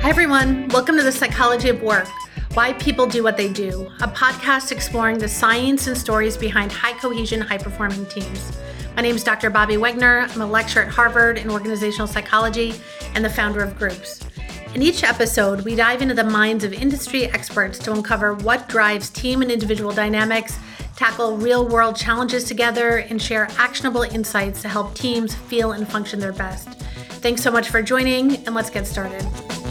Hi, everyone. Welcome to The Psychology of Work, Why People Do What They Do, a podcast exploring the science and stories behind high cohesion, high performing teams. My name is Dr. Bobby Wegner. I'm a lecturer at Harvard in organizational psychology and the founder of Groups. In each episode, we dive into the minds of industry experts to uncover what drives team and individual dynamics, tackle real-world challenges together, and share actionable insights to help teams feel and function their best. Thanks so much for joining, and let's get started.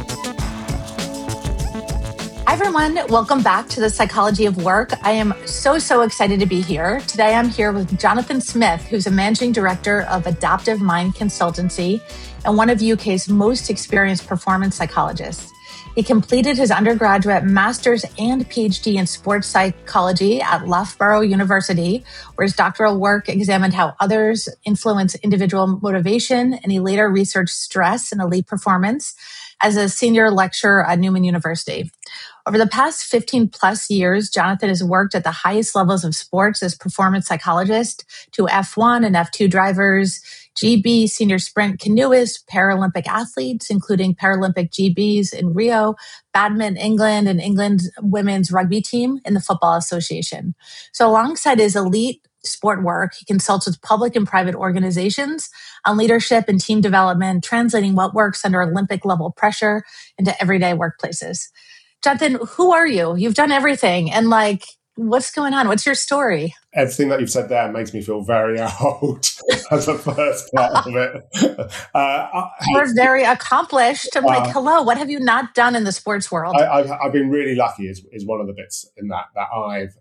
Hi, everyone. Welcome back to The Psychology of Work. I am so excited to be here. Today, I'm here with Jonathan Smith, who's a managing director of Adaptive Mind Consultancy and one of UK's most experienced performance psychologists. He completed his undergraduate, master's, and PhD in sports psychology at Loughborough University, where his doctoral work examined how others influence individual motivation, and he later researched stress and elite performance as a senior lecturer at Newman University. Over the past 15 plus years, Jonathan has worked at the highest levels of sports as performance psychologist to F1 and F2 drivers, GB senior sprint canoeists, Paralympic athletes, including Paralympic GBs in Rio, Badminton England, and England's women's rugby team in the Football Association. So alongside his elite sport work, he consults with public and private organizations on leadership and team development, translating what works under Olympic level pressure into everyday workplaces. Jonathan, who are you? You've done everything. And what's going on? What's your story? Everything that you've said there makes me feel very old as the first part of it. You're very accomplished. I'm hello, what have you not done in the sports world? I've been really lucky is one of the bits in that I've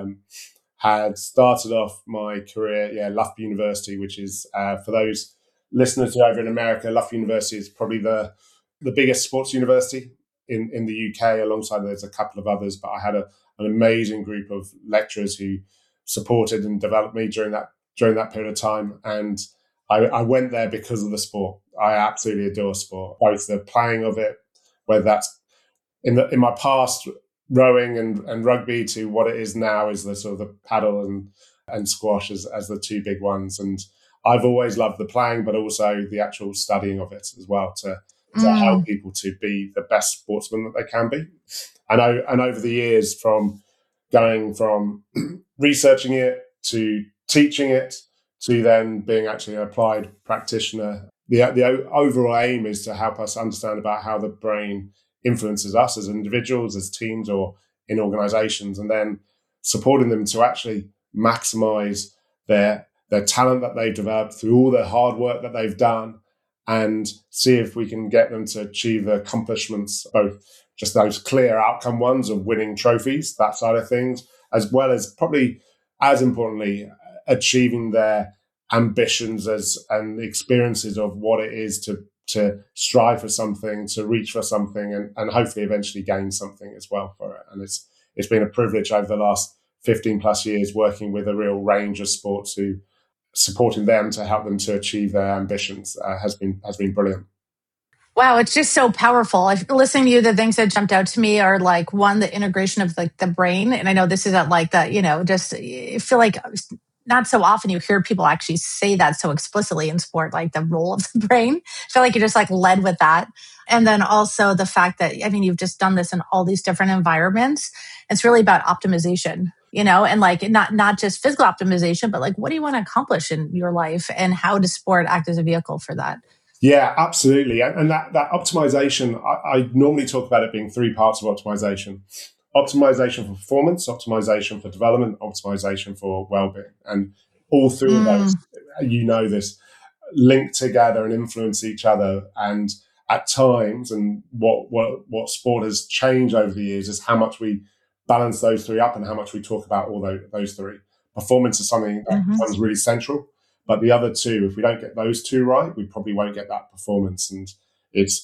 had started off my career, Loughborough University, which is, for those listeners who are over in America, Loughborough University is probably the biggest sports university in the UK, alongside there's a couple of others, but I had an amazing group of lecturers who supported and developed me during that period of time. And I went there because of the sport. I absolutely adore sport, both the playing of it, whether that's in my past rowing and rugby to what it is now is the sort of the paddle and squash as the two big ones. And I've always loved the playing, but also the actual studying of it as well to help people to be the best sportsmen that they can be. And over the years, from going from researching it to teaching it to then being actually an applied practitioner, the overall aim is to help us understand about how the brain influences us as individuals, as teams, or in organizations, and then supporting them to actually maximize their talent that they've developed through all the hard work that they've done, and see if we can get them to achieve the accomplishments, both just those clear outcome ones of winning trophies, that side of things, as well as probably as importantly, achieving their ambitions and the experiences of what it is to strive for something, to reach for something, and hopefully eventually gain something as well for it. And it's been a privilege over the last 15 plus years working with a real range of sports who supporting them to help them to achieve their ambitions has been brilliant. Wow, it's just so powerful. Listening to you, the things that jumped out to me are one, the integration of the brain. And I know this isn't just I feel like not so often you hear people actually say that so explicitly in sport, like the role of the brain. I feel like you just led with that. And then also the fact that, you've just done this in all these different environments. It's really about optimization, and not just physical optimization, but what do you want to accomplish in your life, and how does sport act as a vehicle for that? Yeah, absolutely. And that optimization, I normally talk about it being three parts of optimization. Optimization for performance, optimization for development, optimization for well-being. And all three of those, this, link together and influence each other. And at times, and what sport has changed over the years is how much we balance those three up and how much we talk about all those three. Performance is something that becomes really central. But the other two, if we don't get those two right, we probably won't get that performance. And it's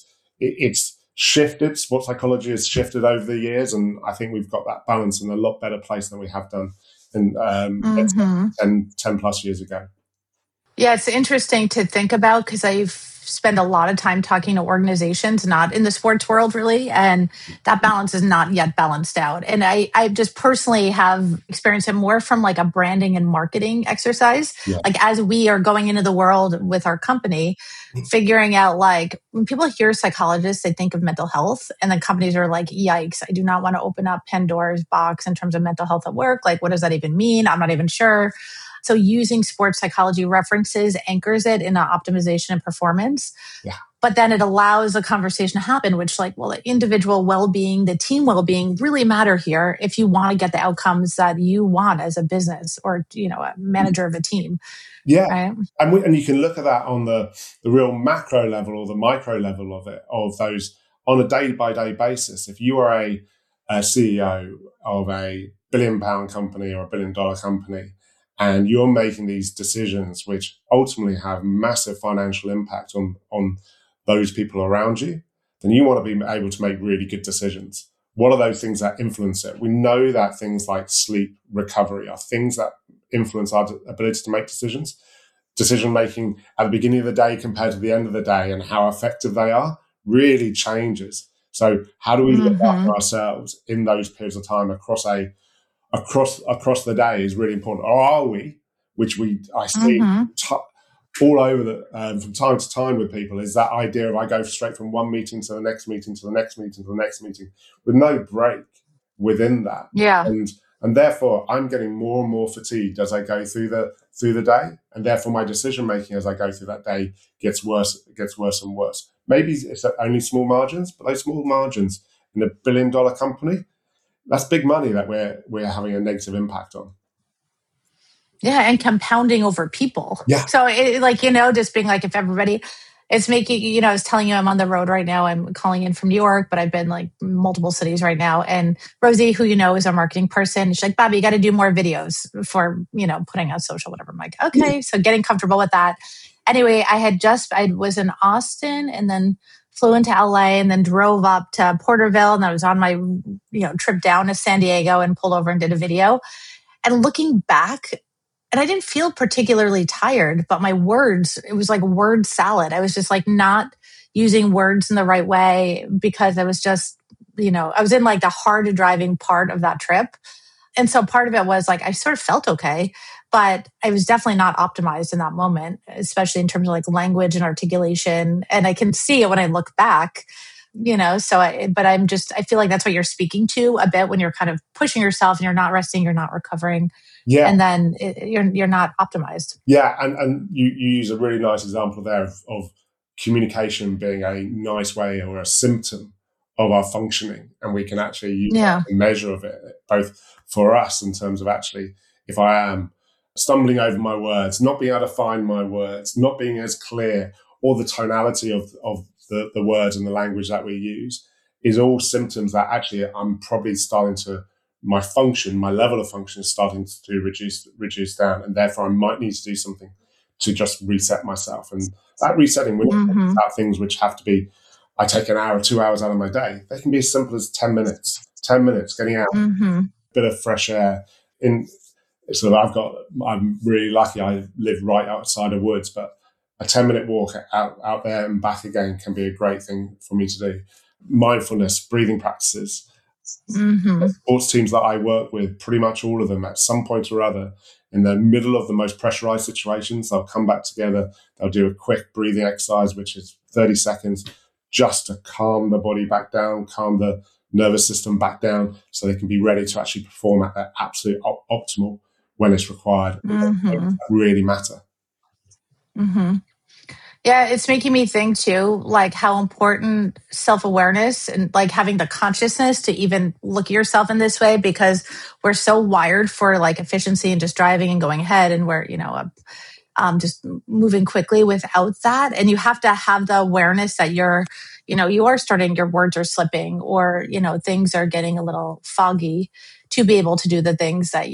shifted. Sports psychology has shifted over the years, and I think we've got that balance in a lot better place than we have done in 10 plus years ago. Yeah, it's interesting to think about because spend a lot of time talking to organizations, not in the sports world really, and that balance is not yet balanced out. And I just personally have experienced it more from like a branding and marketing exercise. Yeah. Like as we are going into the world with our company, figuring out like when people hear psychologists, they think of mental health, and then companies are like, yikes, I do not want to open up Pandora's box in terms of mental health at work. Like, what does that even mean? I'm not even sure. So using sports psychology references anchors it in optimization and performance. Yeah. But then it allows a conversation to happen, which like, well, the individual well-being, the team well-being really matter here if you want to get the outcomes that you want as a business or, you know, a manager of a team. Yeah. Right? And you can look at that on the real macro level or the micro level of it, of those on a day-by-day basis. If you are a CEO of a billion-pound company or a billion-dollar company, and you're making these decisions which ultimately have massive financial impact on those people around you, then you want to be able to make really good decisions. What are those things that influence it? We know that things like sleep, recovery are things that influence our ability to make decisions. Decision making at the beginning of the day compared to the end of the day and how effective they are really changes. So how do we look after ourselves in those periods of time across the day is really important. Or are we, which I see all over from time to time with people, is that idea of I go straight from one meeting to the next meeting to the next meeting to the next meeting with no break within that. Yeah. And therefore I'm getting more and more fatigued as I go through the day, and therefore my decision making as I go through that day gets worse and worse. Maybe it's only small margins, but those small margins in a $1 billion company, that's big money that we're having a negative impact on. Yeah, and compounding over people. Yeah. So just being like, if everybody, it's making, I was telling you I'm on the road right now. I'm calling in from New York, but I've been like multiple cities right now. And Rosie, who is our marketing person, she's like, Bobby, you got to do more videos for, putting on social, whatever. I'm like, okay. So getting comfortable with that. Anyway, I was in Austin and then flew into LA and then drove up to Porterville. And I was on my, trip down to San Diego and pulled over and did a video. And looking back, and I didn't feel particularly tired, but my words, it was like word salad. I was just like not using words in the right way because I was just, I was in like the hard driving part of that trip. And so part of it was like, I sort of felt okay, but I was definitely not optimized in that moment, especially in terms of like language and articulation. And I can see it when I look back, but I feel like that's what you're speaking to a bit when you're kind of pushing yourself and you're not resting, you're not recovering. Yeah. And then you're not optimized. Yeah. And you use a really nice example there of communication being a nice way or a symptom of our functioning. And we can actually use a measure of it, both for us in terms of actually, if I am stumbling over my words, not being able to find my words, not being as clear, or the tonality of the words and the language that we use is all symptoms that actually I'm probably my level of function is starting to reduce down, and therefore I might need to do something to just reset myself. And that resetting, we're not talking about things which have to be, I take an hour, 2 hours out of my day. They can be as simple as 10 minutes getting out, a bit of fresh air. I'm really lucky I live right outside of woods, but a 10-minute walk out there and back again can be a great thing for me to do. Mindfulness, breathing practices. The sports teams that I work with, pretty much all of them at some point or other, in the middle of the most pressurized situations, they'll come back together, they'll do a quick breathing exercise, which is 30 seconds, just to calm the body back down, calm the nervous system back down, so they can be ready to actually perform at their absolute optimal when it's required. That really matter. Yeah, it's making me think too, like how important self-awareness and like having the consciousness to even look at yourself in this way, because we're so wired for like efficiency and just driving and going ahead, and we're, just moving quickly without that. And you have to have the awareness that you are starting, your words are slipping, or, things are getting a little foggy to be able to do the things that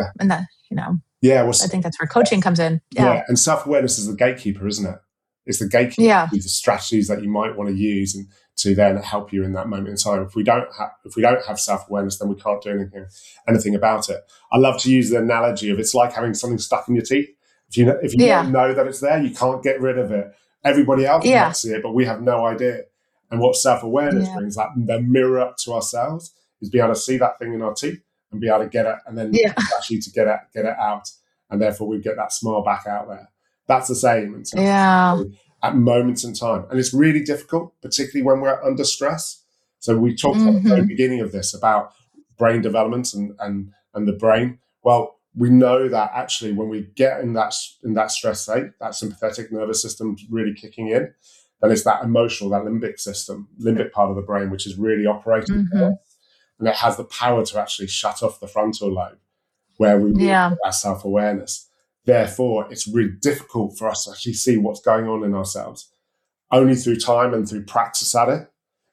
I think that's where coaching comes in. Yeah. And self-awareness is the gatekeeper, isn't it? It's the gatekeeper, the strategies that you might want to use and to then help you in that moment in time. If we don't have self-awareness, then we can't do anything about it. I love to use the analogy of it's like having something stuck in your teeth. If you don't know that it's there, you can't get rid of it. Everybody else Yeah. might see it, but we have no idea. And what self-awareness Yeah. brings, that the mirror up to ourselves, is be able to see that thing in our teeth and be able to get it, and then Yeah. actually to get it out, and therefore we get that smile back out there. That's the same in terms Yeah. of at moments in time, and it's really difficult, particularly when we're under stress. So we talked at the very beginning of this about brain development and the brain. Well, we know that actually when we get in that stress state, that sympathetic nervous system really kicking in, then it's that emotional, that limbic part of the brain, which is really operating. And it has the power to actually shut off the frontal lobe, where we really Yeah. get that self-awareness. Therefore, it's really difficult for us to actually see what's going on in ourselves. Only through time and through practice at it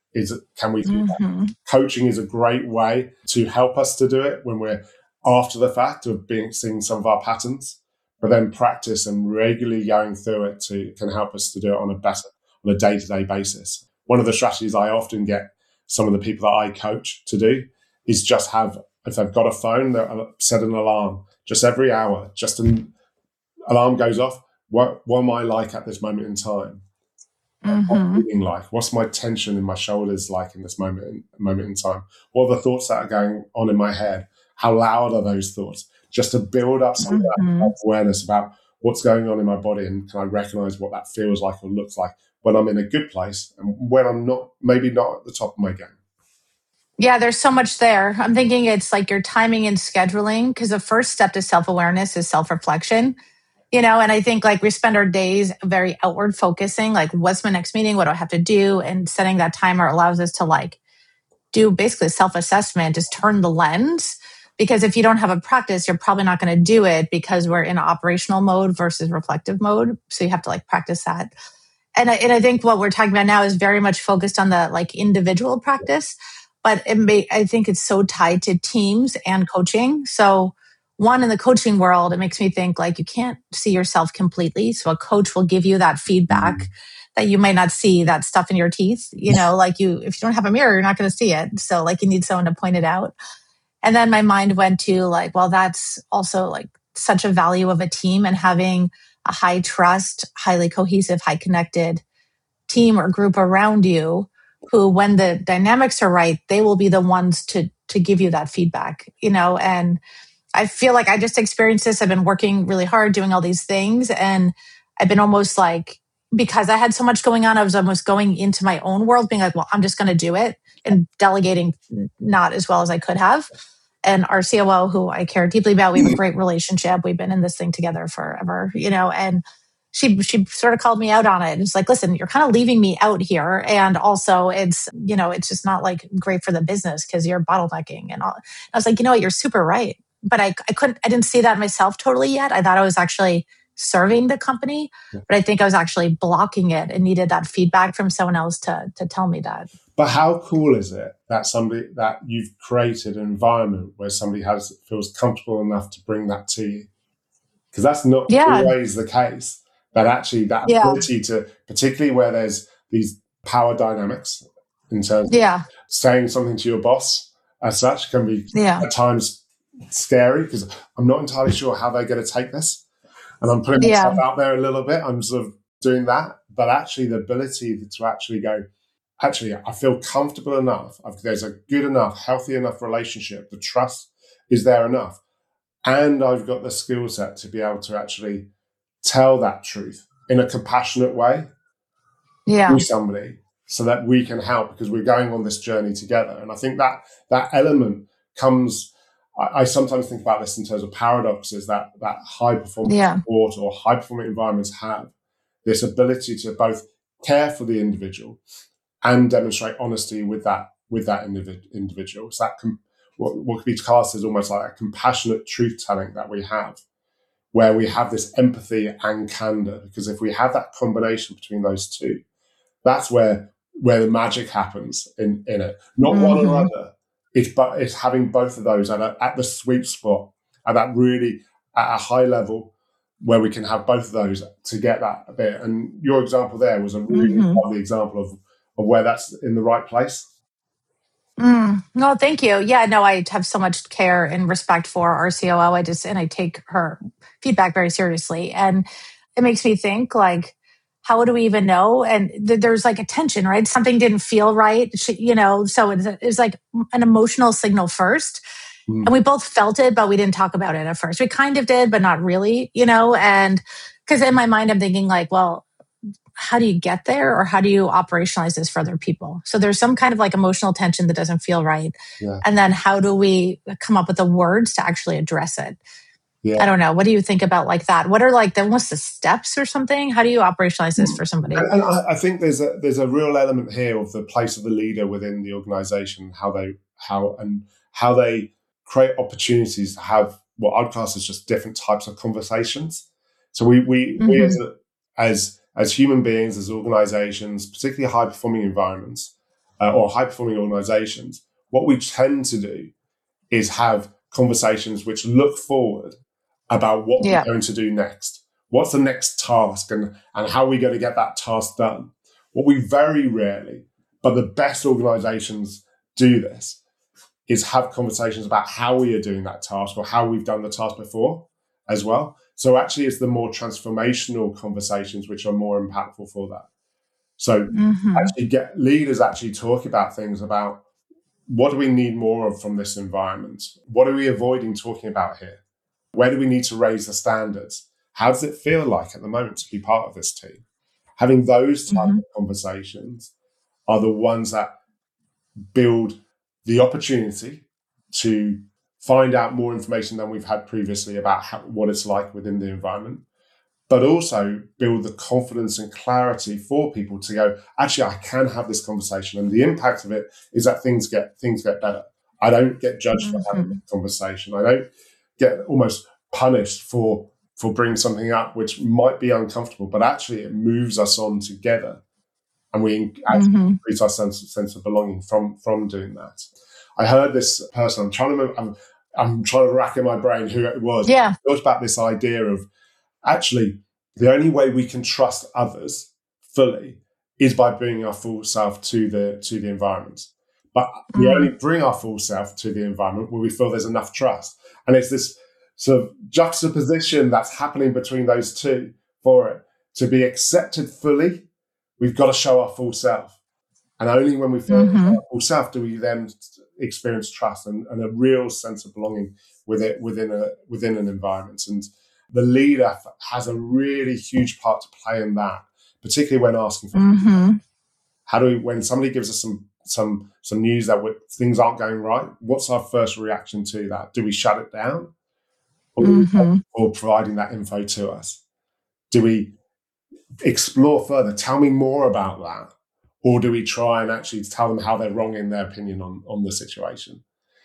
can we do that. Coaching is a great way to help us to do it when we're after the fact of seeing some of our patterns, but then practice and regularly going through it can help us to do it on a day-to-day basis. One of the strategies I often get some of the people that I coach to do is just if they've got a phone, they'll set an alarm just every hour, just an alarm goes off. What am I like at this moment in time? What's my feeling like? What's my tension in my shoulders like in this moment in time? What are the thoughts that are going on in my head? How loud are those thoughts? Just to build up some of that awareness about what's going on in my body, and can I recognize what that feels like or looks like when I'm in a good place and when I'm maybe not at the top of my game. Yeah, there's so much there. I'm thinking it's like your timing and scheduling, because the first step to self-awareness is self-reflection. And I think like we spend our days very outward focusing, like what's my next meeting? What do I have to do? And setting that timer allows us to like do basically self-assessment, just turn the lens. Because if you don't have a practice, you're probably not going to do it, because we're in operational mode versus reflective mode. So you have to like practice that. And I think what we're talking about now is very much focused on the like individual practice, but I think it's so tied to teams and coaching. So one, in the coaching world, it makes me think like you can't see yourself completely. So a coach will give you that feedback that you might not see, that stuff in your teeth, like if you don't have a mirror, you're not going to see it. So like you need someone to point it out. And then my mind went to like, well, that's also like such a value of a team, and having a high trust, highly cohesive, high connected team or group around you, who, when the dynamics are right, they will be the ones to give you that feedback, and I feel like I just experienced this. I've been working really hard doing all these things, and I've been almost like, because I had so much going on, I was almost going into my own world being like, well, I'm just going to do it, and delegating not as well as I could have. And our COO, who I care deeply about, we have a great relationship. We've been in this thing together forever, and she sort of called me out on it. It's like, listen, you're kind of leaving me out here. And also it's just not like great for the business because you're bottlenecking and all. I was like, what, you're super right. But I didn't see that myself totally yet. I thought I was actually serving the company, but I think I was actually blocking it and needed that feedback from someone else to tell me that. But how cool is it that you've created an environment where somebody feels comfortable enough to bring that to you? Because that's not always the case. That actually that ability to, particularly where there's these power dynamics in terms of saying something to your boss as such, can be at times scary, because I'm not entirely sure how they're going to take this. And I'm putting myself out there a little bit. I'm sort of doing that. But actually the ability to actually go, actually, I feel comfortable enough. There's a good enough, healthy enough relationship. The trust is there enough. And I've got the skill set to be able to actually tell that truth in a compassionate way to somebody, so that we can help, because we're going on this journey together. And I think that element comes, I sometimes think about this in terms of paradoxes that high performance sport or high performing environments have this ability to both care for the individual and demonstrate honesty with that individual. So that what could be classed as almost like a compassionate truth telling that we have, where we have this empathy and candor. Because if we have that combination between those two, that's where the magic happens in it. Not one or other. It's having both of those at the sweet spot, at a high level, where we can have both of those to get that a bit. And your example there was a really lovely example of where that's in the right place. No, thank you. Yeah, no, I have so much care and respect for our COO. I take her feedback very seriously. And it makes me think like, how do we even know? And there's like a tension, right? Something didn't feel right, so it's like an emotional signal first. And we both felt it, but we didn't talk about it at first. We kind of did, but not really, and because in my mind, I'm thinking like, well, how do you get there, or how do you operationalize this for other people? So there's some kind of like emotional tension that doesn't feel right. Yeah. And then how do we come up with the words to actually address it? Yeah. I don't know. What do you think about like that? What are like almost the steps or something? How do you operationalize this for somebody? And I think there's a real element here of the place of the leader within the organization, how they create opportunities to have what I'd class as just different types of conversations. So we as human beings, as organizations, particularly high performing environments or high performing organizations, what we tend to do is have conversations which look forward about what we're going to do next. What's the next task and how are we going to get that task done? What we very rarely, but the best organizations do this, is have conversations about how we are doing that task or how we've done the task before as well. So actually it's the more transformational conversations which are more impactful for that. So actually get leaders actually talk about things about what do we need more of from this environment? What are we avoiding talking about here? Where do we need to raise the standards? How does it feel like at the moment to be part of this team? Having those type of conversations are the ones that build the opportunity to find out more information than we've had previously about what it's like within the environment, but also build the confidence and clarity for people to go, actually, I can have this conversation. And the impact of it is that things get better. I don't get judged for having this conversation. I don't get almost punished for bringing something up which might be uncomfortable, but actually it moves us on together. And we actually increase our sense of belonging from doing that. I heard this person, I'm trying to rack in my brain who it was. Yeah. Thought about this idea of actually the only way we can trust others fully is by bringing our full self to the environment. But we only bring our full self to the environment where we feel there's enough trust. And it's this sort of juxtaposition that's happening between those two for it to be accepted fully. We've got to show our full self. And only when we feel our full self do we then experience trust and a real sense of belonging within an environment. And the leader has a really huge part to play in that, particularly when asking for how do we, when somebody gives us some news that things aren't going right, what's our first reaction to that? Do we shut it down? Or providing that info to us? Do we explore further? Tell me more about that. Or do we try and actually tell them how they're wrong in their opinion on the situation?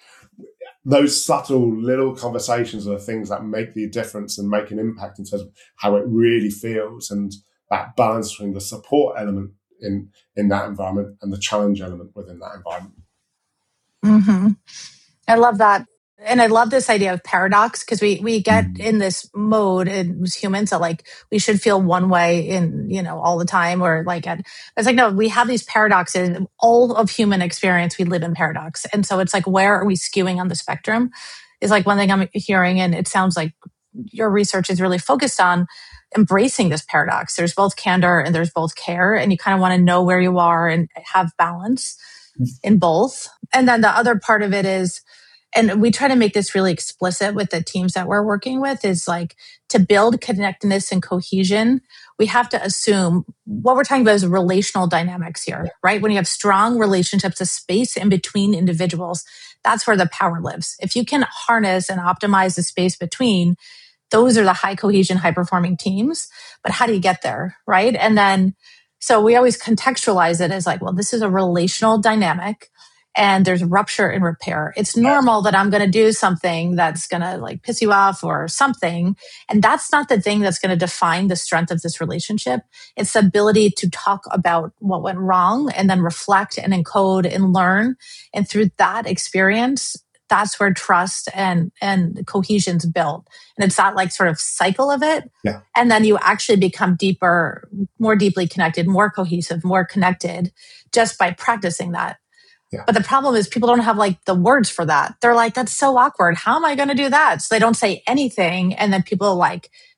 Those subtle little conversations are the things that make the difference and make an impact in terms of how it really feels, and that balance between the support element in that environment and the challenge element within that environment. I love that. And I love this idea of paradox, because we get in this mode as humans that like we should feel one way in, all the time, or like it's like, no, we have these paradoxes. All of human experience, we live in paradox. And so it's like, where are we skewing on the spectrum is like one thing I'm hearing. And it sounds like your research is really focused on embracing this paradox. There's both candor and there's both care. And you kind of want to know where you are and have balance in both. And then the other part of it is, and we try to make this really explicit with the teams that we're working with, is like to build connectedness and cohesion, we have to assume what we're talking about is relational dynamics here, right? When you have strong relationships, a space in between individuals, that's where the power lives. If you can harness and optimize the space between, those are the high cohesion, high performing teams. But how do you get there, right? And then, so we always contextualize it as like, well, this is a relational dynamic, and there's rupture and repair. It's normal that I'm going to do something that's going to like piss you off or something. And that's not the thing that's going to define the strength of this relationship. It's the ability to talk about what went wrong and then reflect and encode and learn. And through that experience, that's where trust and cohesion's built. And it's that like sort of cycle of it. Yeah. And then you actually become deeper, more deeply connected, more cohesive, more connected just by practicing that. Yeah. But the problem is people don't have like the words for that. They're like, that's so awkward. How am I going to do that? So they don't say anything. And then people like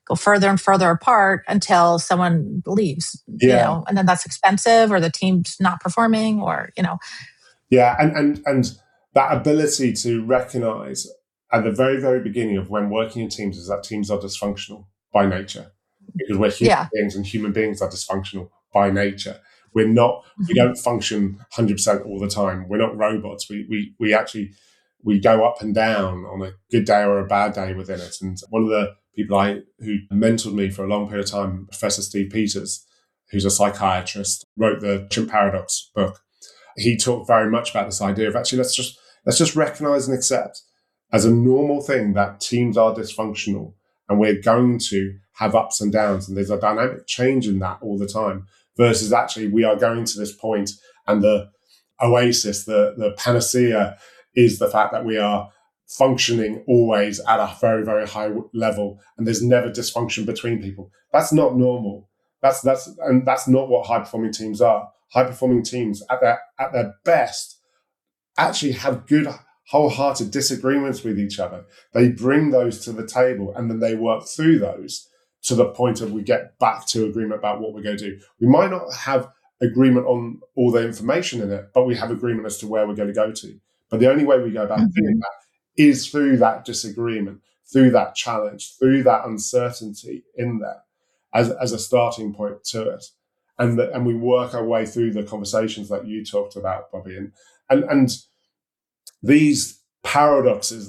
go further and further apart until someone leaves, Yeah. and then that's expensive or the team's not performing or. Yeah. And that ability to recognize at the very, very beginning of when working in teams is that teams are dysfunctional by nature, because we're human Yeah. beings and human beings are dysfunctional by nature. We Mhm. don't function 100% all the time. We're not robots. We actually, we go up and down on a good day or a bad day within it. And one of the people who mentored me for a long period of time, Professor Steve Peters, who's a psychiatrist, wrote the Chimp Paradox book. He talked very much about this idea of actually let's just recognize and accept as a normal thing that teams are dysfunctional and we're going to have ups and downs, and there's a dynamic change in that all the time, versus actually we are going to this point and the oasis, the panacea is the fact that we are functioning always at a very, very high level and there's never dysfunction between people. That's not normal. That's not what high performing teams are. High performing teams at their best actually have good wholehearted disagreements with each other. They bring those to the table and then they work through those to the point of we get back to agreement about what we're going to do. We might not have agreement on all the information in it, but we have agreement as to where we're going to go to. But the only way we go about doing that is through that disagreement, through that challenge, through that uncertainty in there as a starting point to it. And we work our way through the conversations that you talked about, Bobby. And these paradoxes,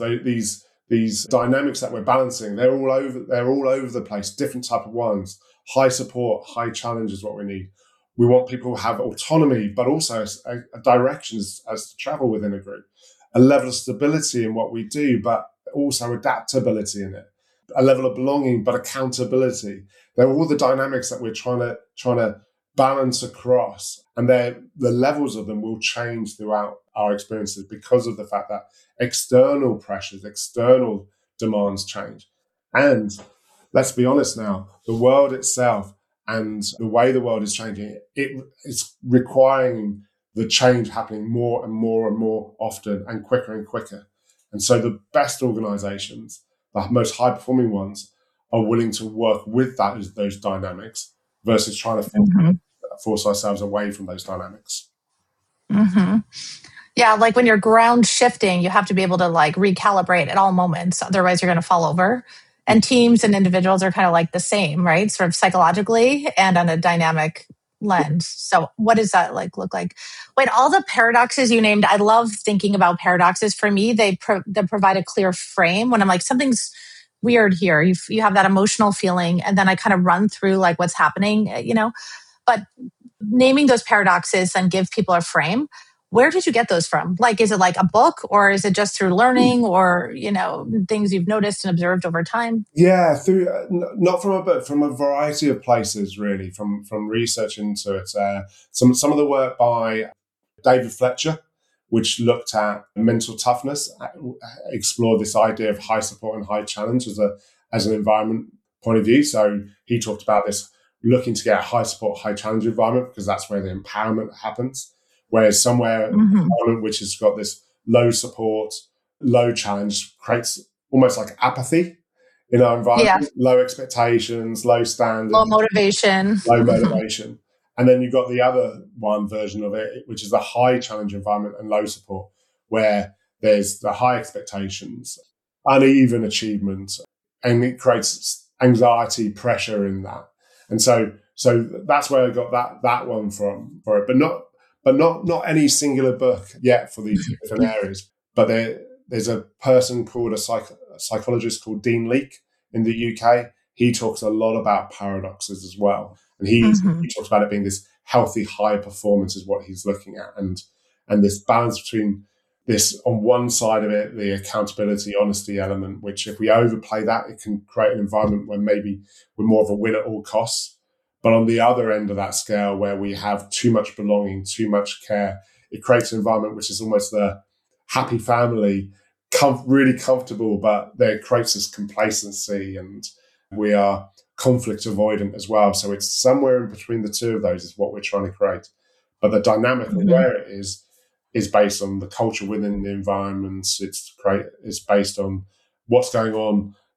these dynamics that we're balancing, they're all over the place, different type of ones. High support, high challenge is what we need. We want people to have autonomy, but also a direction as to travel within a group, a level of stability in what we do, but also adaptability in it, a level of belonging, but accountability. They're all the dynamics that we're trying to balance across, and the levels of them will change throughout our experiences because of the fact that external pressures, external demands change. And let's be honest now, the world itself and the way the world is changing, it's requiring the change happening more and more and more often and quicker. And so the best organizations, the most high performing ones, are willing to work with those dynamics versus trying to force ourselves away from those dynamics. Mm-hmm. Yeah, like when you're ground shifting, you have to be able to like recalibrate at all moments. Otherwise, you're going to fall over. And teams and individuals are kind of like the same, right? Sort of psychologically and on a dynamic lens. So, what does that like look like? Wait, all the paradoxes you named, I love thinking about paradoxes. For me, they provide a clear frame when I'm like something's weird here. You have that emotional feeling, and then I kind of run through like what's happening. But naming those paradoxes and give people a frame. Where did you get those from? Like, is it like a book or is it just through learning or, things you've noticed and observed over time? Yeah, through not from a book, from a variety of places, really, from research into it. Some of the work by David Fletcher, which looked at mental toughness, explored this idea of high support and high challenge as an environment point of view. So he talked about this looking to get a high support, high challenge environment because that's where the empowerment happens. Whereas somewhere environment which has got this low support, low challenge creates almost like apathy in our environment, Yeah. low expectations, low standards, Low motivation. low motivation. And then you've got the other one version of it, which is the high challenge environment and low support, where there's the high expectations, uneven achievement, and it creates anxiety, pressure in that. And so that's where I got that one from for it, but not any singular book yet for these different areas. But there's a person called a psychologist called Dean Leake in the UK. He talks a lot about paradoxes as well. And he talks about it being this healthy high performance is what he's looking at. And this balance between this, on one side of it, the accountability, honesty element, which if we overplay that, it can create an environment where maybe we're more of a win at all costs. But on the other end of that scale, where we have too much belonging, too much care, it creates an environment which is almost the happy family, really comfortable, but there creates this complacency and we are conflict avoidant as well. So it's somewhere in between the two of those is what we're trying to create. But the dynamic of where it is based on the culture within the environments. It's based on what's going on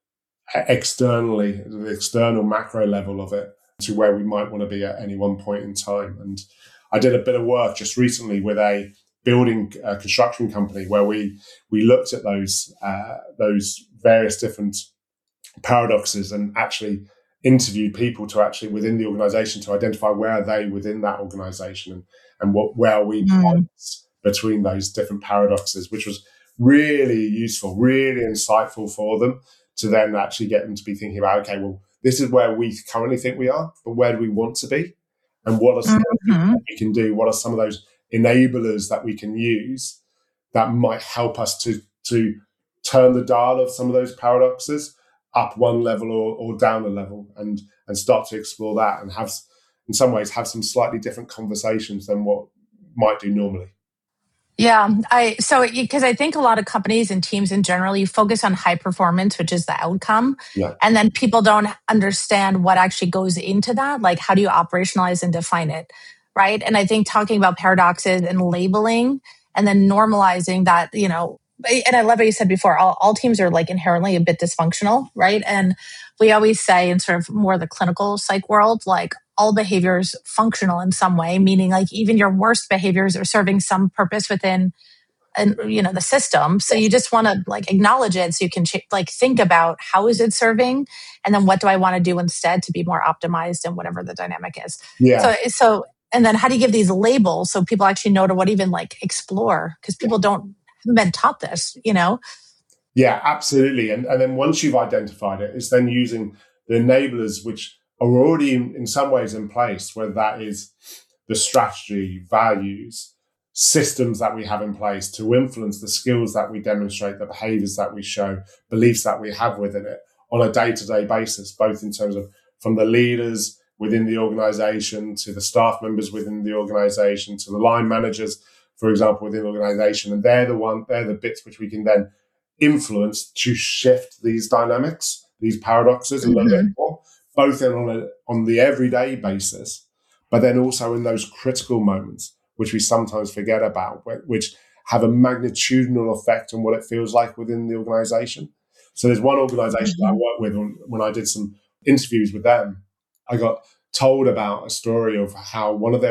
externally, the external macro level of it, to where we might want to be at any one point in time. And I did a bit of work just recently with a building construction company where we looked at those various different paradoxes and actually interviewed people to actually within the organization to identify where are they within that organization, and where are we between those different paradoxes, which was really useful, really insightful for them to then actually get them to be thinking about, okay, well, this is where we currently think we are, but where do we want to be? And what are some of the things that we can do? What are some of those enablers that we can use that might help us to turn the dial of some of those paradoxes up one level or down a level, and start to explore that, and have, in some ways, have some slightly different conversations than what might do normally. Yeah, because I think a lot of companies and teams in general, you focus on high performance, which is the outcome. Yeah. And then people don't understand what actually goes into that. Like, how do you operationalize and define it? Right. And I think talking about paradoxes and labeling and then normalizing that, and I love what you said before, all teams are like inherently a bit dysfunctional. Right. And we always say in sort of more the clinical psych world, like, all behaviors functional in some way, meaning like even your worst behaviors are serving some purpose within the system. So you just want to like acknowledge it so you can like think about how is it serving, and then what do I want to do instead to be more optimized in whatever the dynamic is. Yeah. So and then how do you give these labels so people actually know to what even like explore, because people haven't been taught this. Yeah, absolutely. And then once you've identified it, it's then using the enablers, which are already in some ways in place, whether that is the strategy, values, systems that we have in place to influence the skills that we demonstrate, the behaviors that we show, beliefs that we have within it on a day-to-day basis, both in terms of from the leaders within the organization to the staff members within the organization to the line managers, for example, within the organization. And they're the bits which we can then influence to shift these dynamics, these paradoxes a little bit more, both on the everyday basis, but then also in those critical moments, which we sometimes forget about, which have a magnitudinal effect on what it feels like within the organization. So there's one organization that I work with, when I did some interviews with them, I got told about a story of how one of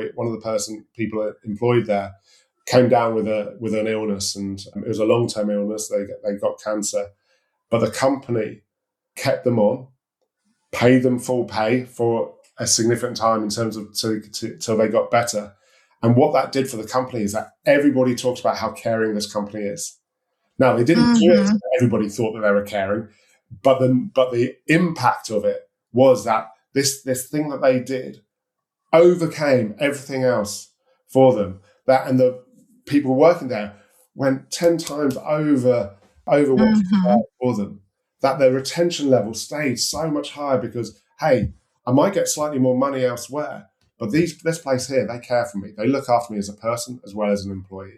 the people employed there came down with an illness, and it was a long-term illness. They got cancer, but the company kept them on, paid them full pay for a significant time in terms of till they got better. And what that did for the company is that everybody talks about how caring this company is. Now, they didn't do it so that everybody thought that they were caring, but the impact of it was that this thing that they did overcame everything else for them. And the people working there went 10 times over what was for them. That their retention level stayed so much higher because, hey, I might get slightly more money elsewhere, but this place here, they care for me. They look after me as a person as well as an employee.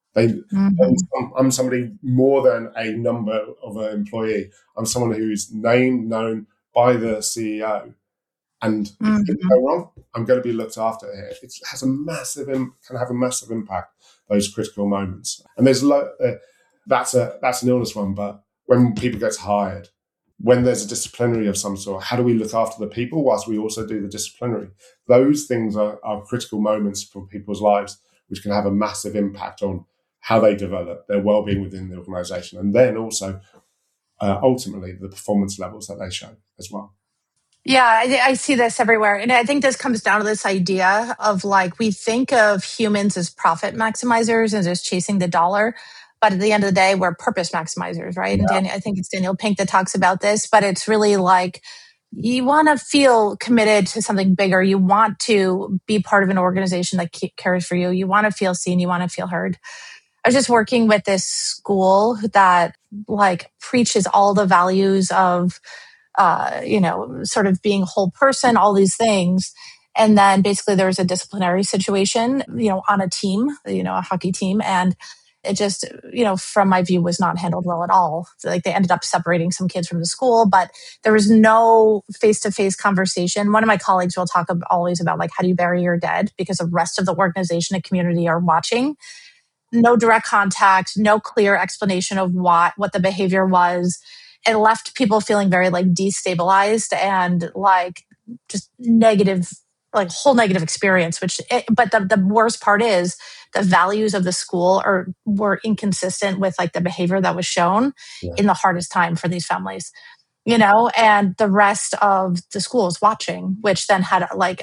I'm somebody more than a number of an employee. I'm someone who's known by the CEO. And if things go wrong, I'm going to be looked after here. It has can have a massive impact, those critical moments. And there's that's an illness one, but when people get hired, when there's a disciplinary of some sort, how do we look after the people whilst we also do the disciplinary? Those things are critical moments for people's lives, which can have a massive impact on how they develop their well-being within the organization, and then also ultimately the performance levels that they show as well. Yeah, I see this everywhere. And I think this comes down to this idea of like, we think of humans as profit maximizers and just chasing the dollar. But at the end of the day, we're purpose maximizers, right? Yeah. And I think it's Daniel Pink that talks about this, but it's really like, you want to feel committed to something bigger. You want to be part of an organization that cares for you. You want to feel seen. You want to feel heard. I was just working with this school that like preaches all the values of sort of being a whole person, all these things. And then basically there was a disciplinary situation, on a team, a hockey team. And it just, from my view, was not handled well at all. So, like, they ended up separating some kids from the school, but there was no face-to-face conversation. One of my colleagues will talk always about like, how do you bury your dead? Because the rest of the organization and community are watching. No direct contact, no clear explanation of what the behavior was. it left people feeling very like destabilized and like just negative, like whole negative experience. But the worst part is the values of the school were inconsistent with like the behavior that was shown in the hardest time for these families, and the rest of the schools watching, which then had like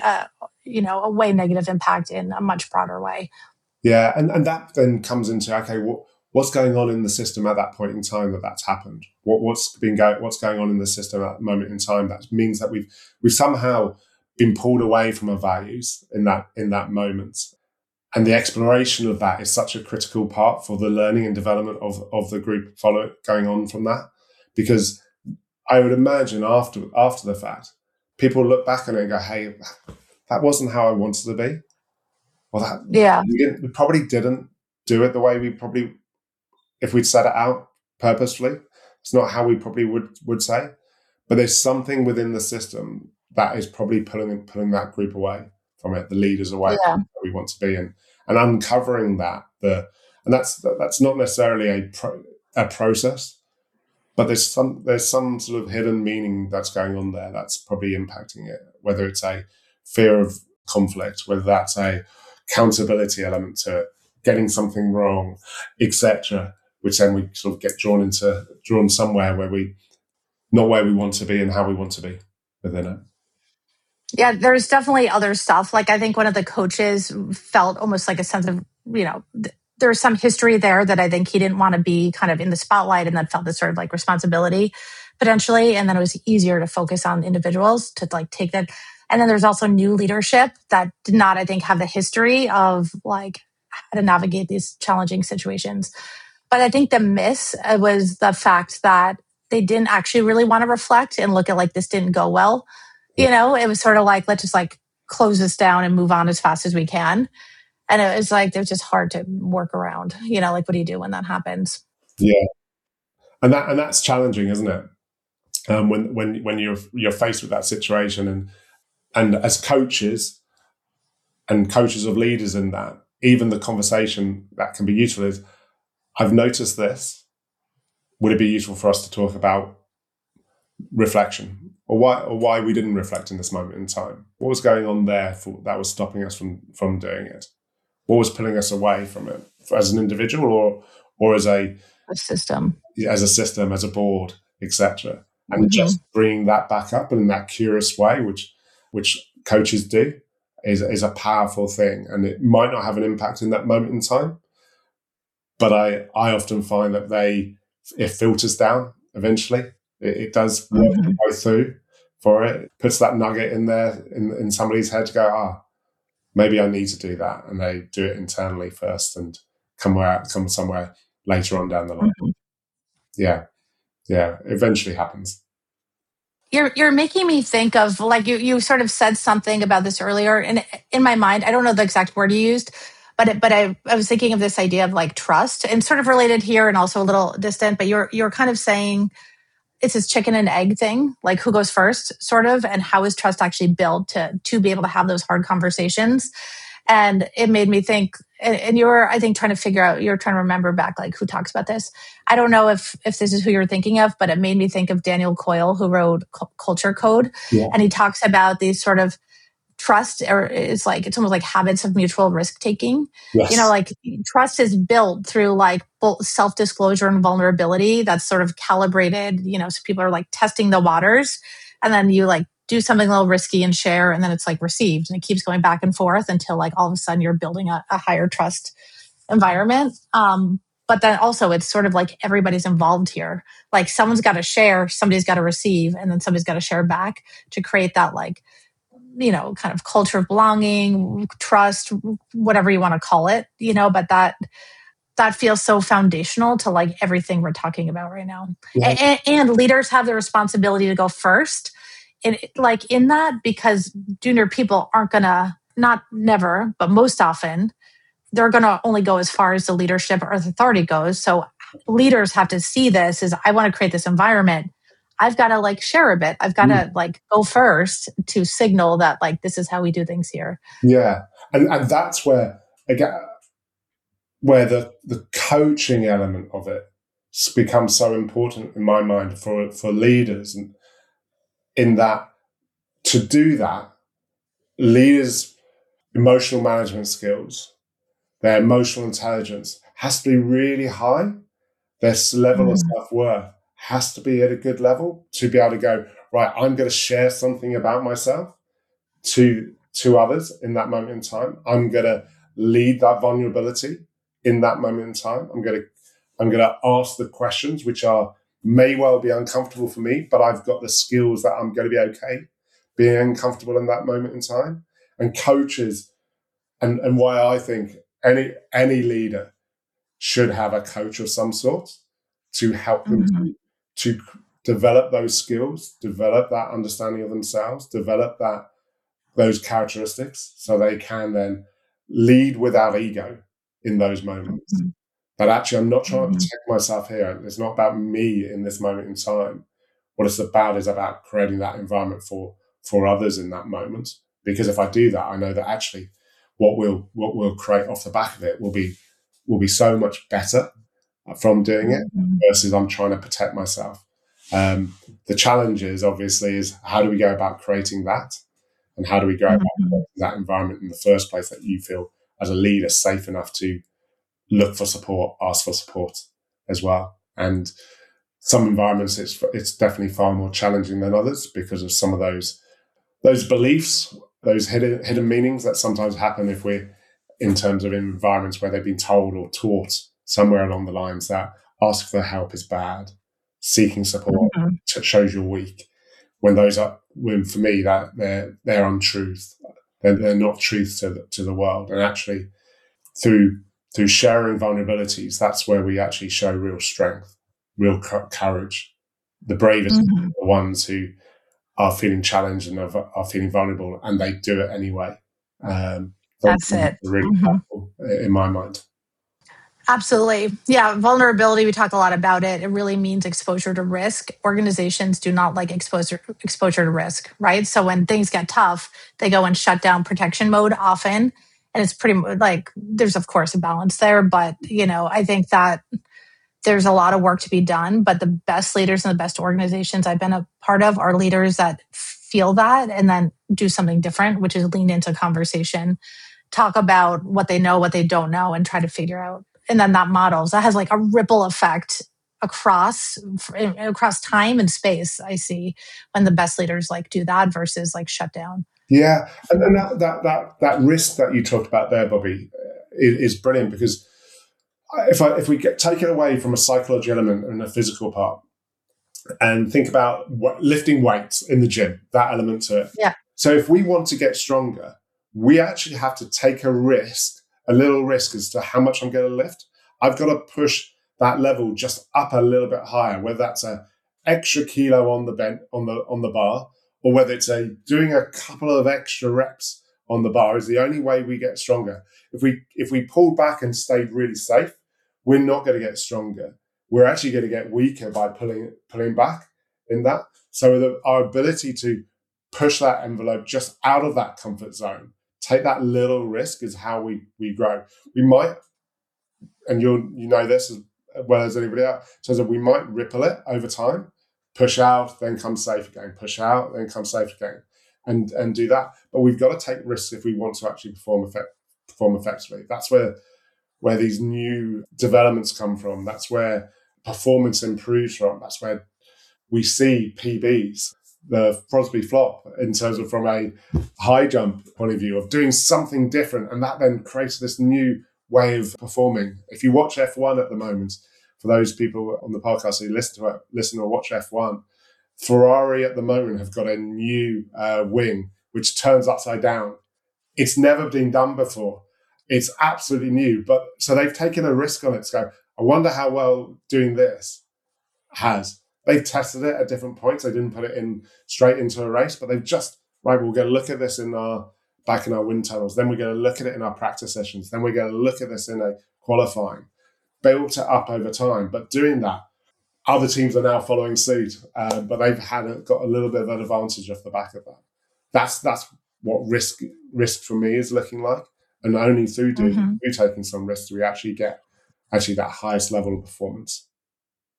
a way negative impact in a much broader way. Yeah, and that then comes into, okay, what's going on in the system at that point in time that's happened? What's going on in the system at that moment in time that means that we've somehow been pulled away from our values in that moment. And the exploration of that is such a critical part for the learning and development of the group going on from that. Because I would imagine after the fact, people look back on it and go, hey, that wasn't how I wanted to be. Well, we probably didn't do it the way we probably, if we'd set it out purposefully, it's not how we probably would say. But there's something within the system that is probably pulling that group away from it, the leaders away from where we want to be, and uncovering that. And that's not necessarily a process, but there's some sort of hidden meaning that's going on there that's probably impacting it. Whether it's a fear of conflict, whether that's a accountability element to it, getting something wrong, etc., which then we sort of get drawn somewhere where not where we want to be and how we want to be within it. Yeah, there's definitely other stuff. Like I think one of the coaches felt almost like a sense of, there's some history there that I think he didn't want to be kind of in the spotlight, and that felt this sort of like responsibility potentially. And then it was easier to focus on individuals to like take that. And then there's also new leadership that did not, I think, have the history of like how to navigate these challenging situations. But I think the miss was the fact that they didn't actually really want to reflect and look at like this didn't go well. It was sort of like, let's just like close this down and move on as fast as we can. And it was like, they're just hard to work around, like what do you do when that happens? Yeah. And that's challenging, isn't it? When you're faced with that situation, and as coaches and coaches of leaders in that, even the conversation that can be useful is, I've noticed this. Would it be useful for us to talk about reflection, or why we didn't reflect in this moment in time? What was going on there that was stopping us from doing it? What was pulling us away from it as an individual or as a system, as a board, etc. And just bringing that back up in that curious way, which coaches do, is a powerful thing. And it might not have an impact in that moment in time, but I often find that it filters down eventually. It does work go through for it. Puts that nugget in there in somebody's head to go, maybe I need to do that. And they do it internally first and come somewhere later on down the line. Yeah. It eventually happens. You're making me think of like you sort of said something about this earlier, and in my mind, I don't know the exact word you used, but I was thinking of this idea of like trust, and sort of related here and also a little distant. But you're kind of saying it's this chicken and egg thing, like who goes first, sort of, and how is trust actually built to be able to have those hard conversations. And it made me think, and you're, I think, trying to remember back, like who talks about this. I don't know if this is who you're thinking of, but it made me think of Daniel Coyle, who wrote Culture Code. Yeah. And he talks about these sort of trust, or it's almost like habits of mutual risk taking. Yes. Like trust is built through like self-disclosure and vulnerability that's sort of calibrated, so people are like testing the waters, and then you like do something a little risky and share, and then it's like received, and it keeps going back and forth until like all of a sudden you're building a higher trust environment. But then also it's sort of like everybody's involved here. Like someone's got to share, somebody's got to receive, and then somebody's got to share back to create that like, kind of culture of belonging, trust, whatever you want to call it, but that feels so foundational to like everything we're talking about right now. Yeah. And leaders have the responsibility to go first. And like in that, because junior people aren't gonna, not never, but most often, they're gonna only go as far as the leadership or the authority goes. So leaders have to see this as, I want to create this environment. I've got to like share a bit. I've got to like go first to signal that like, this is how we do things here. Yeah. And that's where, again, where the coaching element of it becomes so important in my mind for leaders, and in that, to do that, leaders' emotional management skills, their emotional intelligence has to be really high. Their level of self-worth has to be at a good level to be able to go, right, I'm going to share something about myself to others in that moment in time. I'm going to lead that vulnerability in that moment in time. I'm going to ask the questions which may well be uncomfortable for me, but I've got the skills that I'm going to be okay being uncomfortable in that moment in time. And coaches, and why I think any leader should have a coach of some sort to help them to develop those skills, develop that understanding of themselves, develop those characteristics, so they can then lead without ego in those moments. But actually, I'm not trying to protect myself here. It's not about me in this moment in time. What it's about is about creating that environment for others in that moment. Because if I do that, I know that actually what we'll create off the back of it will be so much better from doing it versus I'm trying to protect myself. The challenge is obviously how do we go about creating that, and how do we go about creating that environment in the first place that you feel as a leader safe enough to look for support, ask for support as well. And some environments it's definitely far more challenging than others because of some of those beliefs, those hidden meanings that sometimes happen if we're in terms of environments where they've been told or taught somewhere along the lines that ask for help is bad, seeking support shows you're weak. When for me, that they're untruth. They're not truth to the world. And actually, through sharing vulnerabilities, that's where we actually show real strength, real courage. The bravest are the ones who are feeling challenged and are feeling vulnerable, and they do it anyway. That's it. Really powerful in my mind. Absolutely. Yeah, vulnerability, we talk a lot about it. It really means exposure to risk. Organizations do not like exposure to risk, right? So when things get tough, they go in shutdown protection mode often. And it's pretty like there's of course a balance there, but I think that there's a lot of work to be done, but the best leaders and the best organizations I've been a part of are leaders that feel that and then do something different, which is lean into conversation, talk about what they know, what they don't know, and try to figure out. And then that has like a ripple effect across time and space. I see when the best leaders like do that versus like shut down. Yeah, and that risk that you talked about there, Bobby, is brilliant because if we take it away from a psychology element and a physical part, and think about lifting weights in the gym, that element to it. Yeah. So if we want to get stronger, we actually have to take a little risk as to how much I'm going to lift. I've got to push that level just up a little bit higher, whether that's a extra kilo on the bar, or whether it's doing a couple of extra reps on the bar is the only way we get stronger. If we pulled back and stayed really safe, we're not going to get stronger. We're actually going to get weaker by pulling back in that. So our ability to push that envelope just out of that comfort zone, take that little risk is how we grow. We might, and you know this as well as anybody else, so that we might ripple it over time, push out, then come safe again, push out, then come safe again, and do that. But we've got to take risks if we want to actually perform effectively. That's where these new developments come from. That's where performance improves from. That's where we see PBs, the Crosby flop, in terms of from a high jump point of view of doing something different. And that then creates this new way of performing. If you watch F1 at the moment, for those people on the podcast who listen or watch F1, Ferrari at the moment have got a new wing which turns upside down. It's never been done before. It's absolutely new. But so they've taken a risk on it to go, I wonder how well doing this has. They've tested it at different points. They didn't put it in straight into a race, but they've just, right, we're going to look at this back in our wind tunnels. Then we're going to look at it in our practice sessions. Then we're going to look at this in a qualifying. Built it up over time. But doing that, other teams are now following suit, but they've got a little bit of an advantage off the back of that. That's what risk for me is looking like. And only through taking some risks do we actually get that highest level of performance.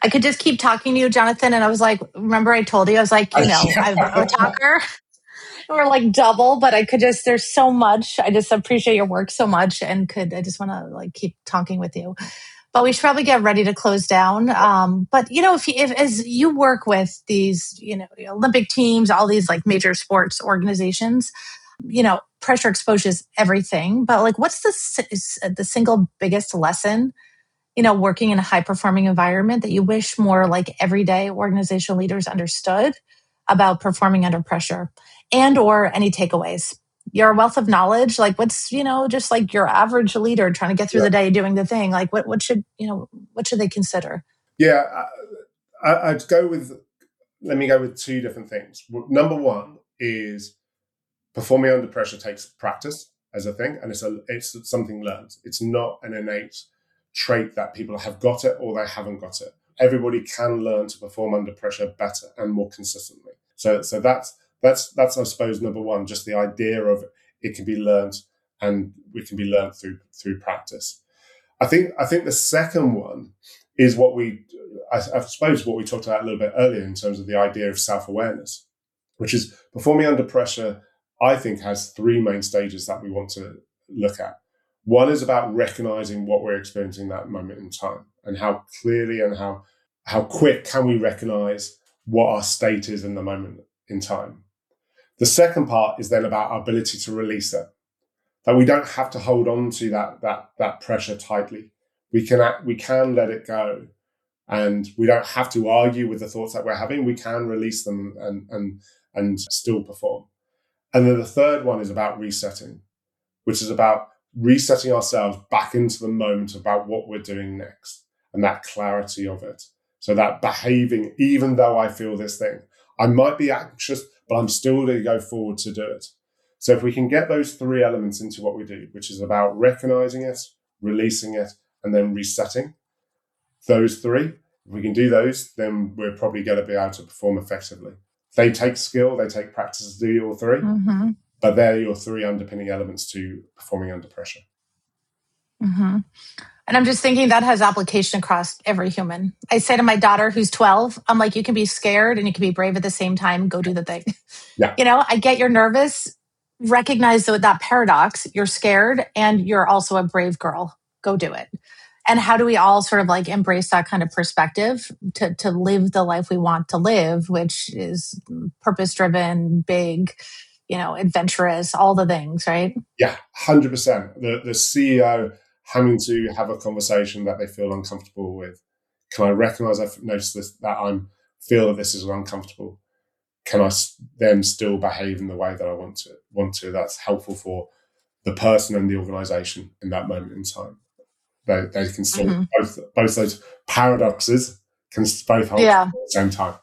I could just keep talking to you, Jonathan. And I was like, remember I told you, I was like, I'm a talker. We're like double, but I could just, there's so much. I just appreciate your work so much and I just want to like keep talking with you. But we should probably get ready to close down. But if as you work with these, Olympic teams, all these like major sports organizations, pressure exposure is everything. But like, what's the single biggest lesson, working in a high performing environment that you wish more like everyday organizational leaders understood about performing under pressure, and or any takeaways? You're a wealth of knowledge. Like what's, just like your average leader trying to get through the day doing the thing. Like what should they consider? Yeah, I'd let me go with two different things. Number one is performing under pressure takes practice as a thing, and it's something learned. It's not an innate trait that people have got it or they haven't got it. Everybody can learn to perform under pressure better and more consistently. So that's I suppose number one, just the idea of it can be learned and it can be learned through practice. I think the second one is I suppose what we talked about a little bit earlier in terms of the idea of self-awareness, which is performing under pressure, I think has three main stages that we want to look at. One is about recognizing what we're experiencing that moment in time and how clearly and how quick can we recognize what our state is in the moment in time. The second part is then about our ability to release it, that we don't have to hold on to that pressure tightly. We can let it go, and we don't have to argue with the thoughts that we're having. We can release them and still perform. And then the third one is about resetting, which is about resetting ourselves back into the moment about what we're doing next and that clarity of it. So that behaving, even though I feel this thing, I might be anxious, but I'm still going to go forward to do it. So if we can get those three elements into what we do, which is about recognizing it, releasing it, and then resetting, those three, if we can do those, then we're probably going to be able to perform effectively. They take skill, they take practice to do all three, but they're your three underpinning elements to performing under pressure. Mm-hmm. And I'm just thinking that has application across every human. I say to my daughter who's 12, I'm like, you can be scared and you can be brave at the same time. Go do the thing. Yeah. I get you're nervous. Recognize that paradox. You're scared and you're also a brave girl. Go do it. And how do we all sort of like embrace that kind of perspective to live the life we want to live, which is purpose-driven, big, adventurous, all the things, right? Yeah, 100%. The CEO having to have a conversation that they feel uncomfortable with. Can I recognize I've noticed this, that I feel that this is uncomfortable? Can I then still behave in the way that I want to? That's helpful for the person and the organization in that moment in time. They can still both those paradoxes can both hold at the same time.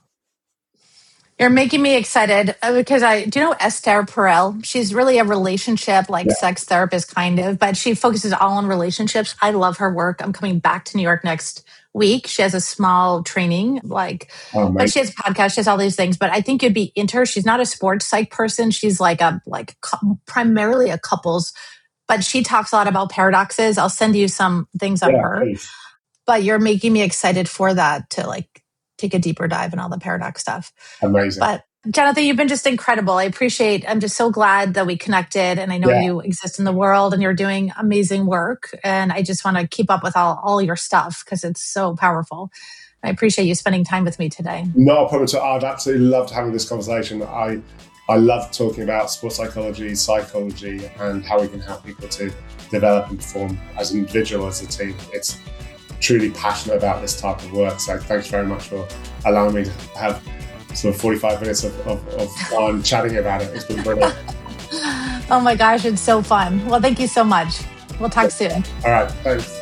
You're making me excited because do you know Esther Perel? She's really a relationship, sex therapist kind of, but she focuses all on relationships. I love her work. I'm coming back to New York next week. She has a small training, but she has a podcast, she has all these things, but I think you'd be into her. She's not a sports psych person. She's primarily a couples, but she talks a lot about paradoxes. I'll send you some things on her, please. But you're making me excited for that to take a deeper dive in all the paradox stuff. Amazing. But Jonathan, you've been just incredible. I'm just so glad that we connected, and I know you exist in the world and you're doing amazing work. And I just want to keep up with all your stuff because it's so powerful. I appreciate you spending time with me today. No problem at all. I've absolutely loved having this conversation. I love talking about sports psychology, and how we can help people to develop and perform as an individual, as a team. It's truly passionate about this type of work. So thanks very much for allowing me to have sort of 45 minutes of time chatting about it. It's been brilliant. Oh my gosh, it's so fun. Well, thank you so much. We'll talk soon. All right, thanks.